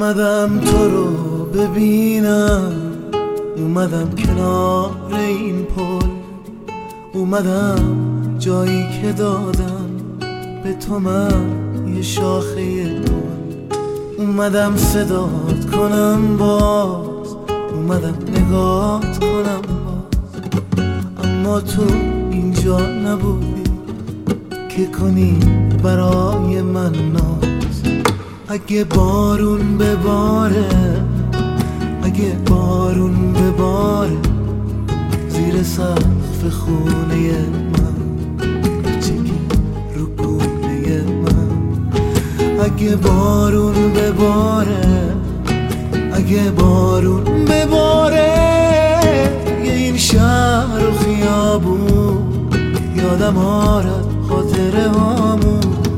اومدم تو رو ببینم، اومدم کنار این پل، اومدم جایی که دادم به تو من یه شاخه گل. اومدم صدات کنم باز، اومدم نگات کنم باز، اما تو اینجا نبودی که کنی برای من ناز. اگه بارون بباره، اگه بارون بباره زیر سقف خونه من، چکی رو گونه من. اگه بارون بباره، اگه بارون بباره یه این شهر و خیابون یادم آرد خاطره هامون.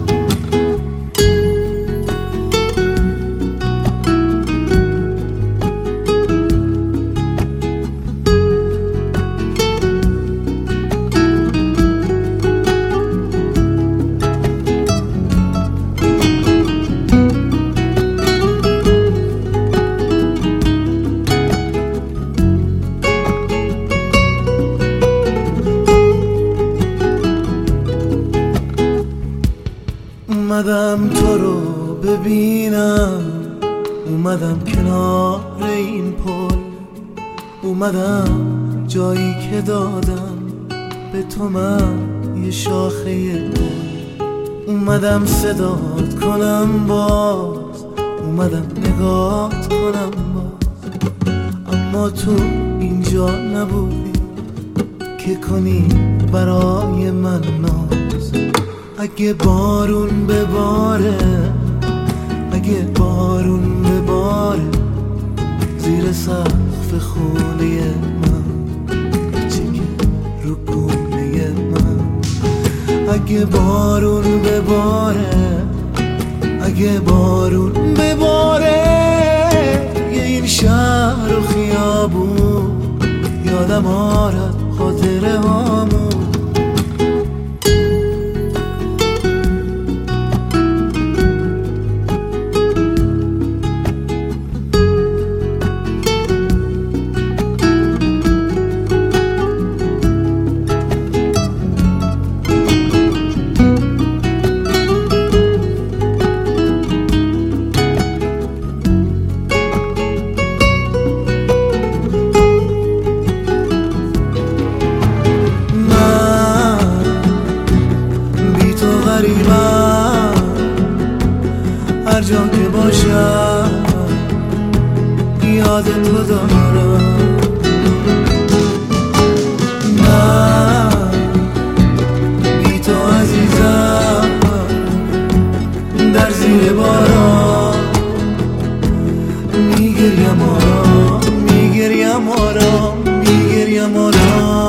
اومدم تو رو ببینم، اومدم کنار این پل، اومدم جایی که دادم به تو من یه شاخه گل. اومدم صدات کنم باز، اومدم نگات کنم باز، اما تو اینجا نبودی که کنی برای من ناز. اگه بارون بباره، اگه بارون بباره زیر سقف خونه من، چکی رو گونه من. اگه بارون بباره، اگه بارون بباره یه این شهر و خیابون یادم آرد خاطره هامون. هر جا که باشم یاد تو دارم. من بی تو عزیزم در زیر باران میگریم آرام، میگریم آرام، میگریم آرام.